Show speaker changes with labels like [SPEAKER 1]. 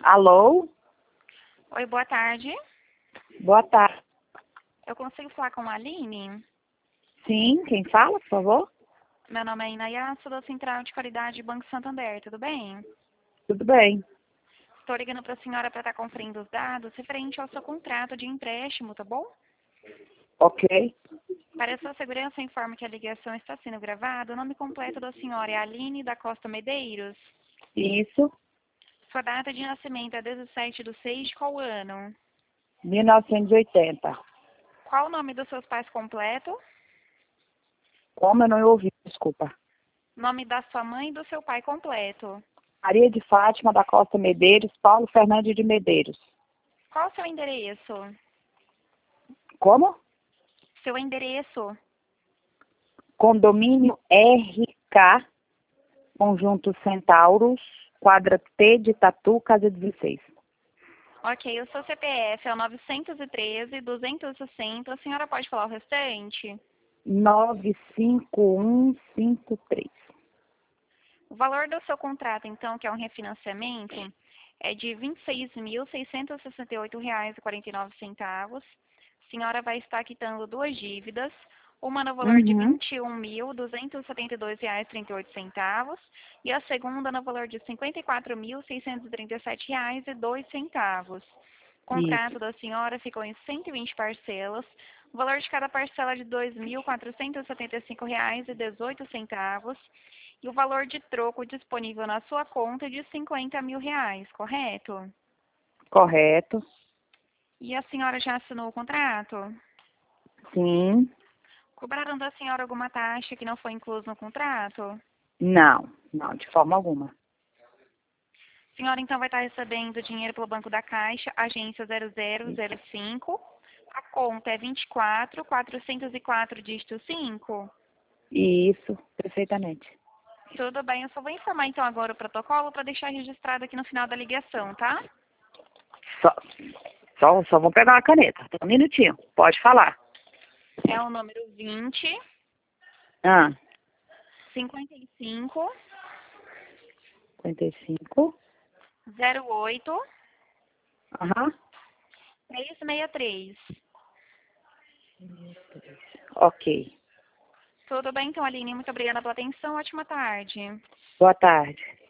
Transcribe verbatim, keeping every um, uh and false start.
[SPEAKER 1] Alô?
[SPEAKER 2] Oi, boa tarde.
[SPEAKER 1] Boa tarde.
[SPEAKER 2] Eu consigo falar com a Aline?
[SPEAKER 1] Sim, quem fala, por favor?
[SPEAKER 2] Meu nome é Inaya, sou da Central de Qualidade Banco Santander, tudo bem?
[SPEAKER 1] Tudo bem.
[SPEAKER 2] Estou ligando para a senhora para estar conferindo os dados referente ao seu contrato de empréstimo, tá bom?
[SPEAKER 1] Ok.
[SPEAKER 2] Para a sua segurança, informo que a ligação está sendo gravada. O nome completo da senhora é Aline da Costa Medeiros.
[SPEAKER 1] Isso.
[SPEAKER 2] Sua data de nascimento é dezessete de seis de qual ano?
[SPEAKER 1] mil novecentos e oitenta.
[SPEAKER 2] Qual o nome dos seus pais completo?
[SPEAKER 1] Como eu não ouvi, desculpa.
[SPEAKER 2] Nome da sua mãe e do seu pai completo.
[SPEAKER 1] Maria de Fátima da Costa Medeiros, Paulo Fernandes de Medeiros.
[SPEAKER 2] Qual o seu endereço?
[SPEAKER 1] Como?
[SPEAKER 2] Seu endereço.
[SPEAKER 1] Condomínio R K, Conjunto Centauros, quadra T de Tatu, casa dezesseis.
[SPEAKER 2] Ok, o seu C P F é o nove um três, duzentos e sessenta. A senhora pode falar o restante?
[SPEAKER 1] nove cinco um cinco três.
[SPEAKER 2] O valor do seu contrato, então, que é um refinanciamento, é de vinte e seis mil, seiscentos e sessenta e oito reais e quarenta e nove centavos. A senhora vai estar quitando duas dívidas, uma no valor de
[SPEAKER 1] Uhum.
[SPEAKER 2] vinte e um mil, duzentos e setenta e dois reais e trinta e oito centavos e a segunda no valor de cinquenta e quatro mil, seiscentos e trinta e sete reais e dois centavos. O
[SPEAKER 1] Isso.
[SPEAKER 2] contrato da senhora ficou em cento e vinte parcelas. O valor de cada parcela é de dois mil, quatrocentos e setenta e cinco reais e dezoito centavos. E o valor de troco disponível na sua conta é de cinquenta mil reais, correto?
[SPEAKER 1] Correto.
[SPEAKER 2] E a senhora já assinou o contrato?
[SPEAKER 1] Sim.
[SPEAKER 2] Cobraram da senhora alguma taxa que não foi inclusa no contrato?
[SPEAKER 1] Não. Não, de forma alguma.
[SPEAKER 2] A senhora então vai estar recebendo dinheiro pelo Banco da Caixa, agência zero zero zero cinco. A conta é vinte e quatro, quatrocentos e quatro, dígito cinco.
[SPEAKER 1] Isso, perfeitamente.
[SPEAKER 2] Tudo bem, eu só vou informar então agora o protocolo para deixar registrado aqui no final da ligação, tá?
[SPEAKER 1] Só, só, só vou pegar uma caneta. Só um minutinho. Pode falar.
[SPEAKER 2] É o número vinte,
[SPEAKER 1] Ah,
[SPEAKER 2] cinquenta e cinco,
[SPEAKER 1] cinquenta e cinco.
[SPEAKER 2] zero oito,
[SPEAKER 1] Aham.
[SPEAKER 2] três seis três.
[SPEAKER 1] Ok.
[SPEAKER 2] Tudo bem então, Aline? Muito obrigada pela atenção. Ótima tarde.
[SPEAKER 1] Boa tarde.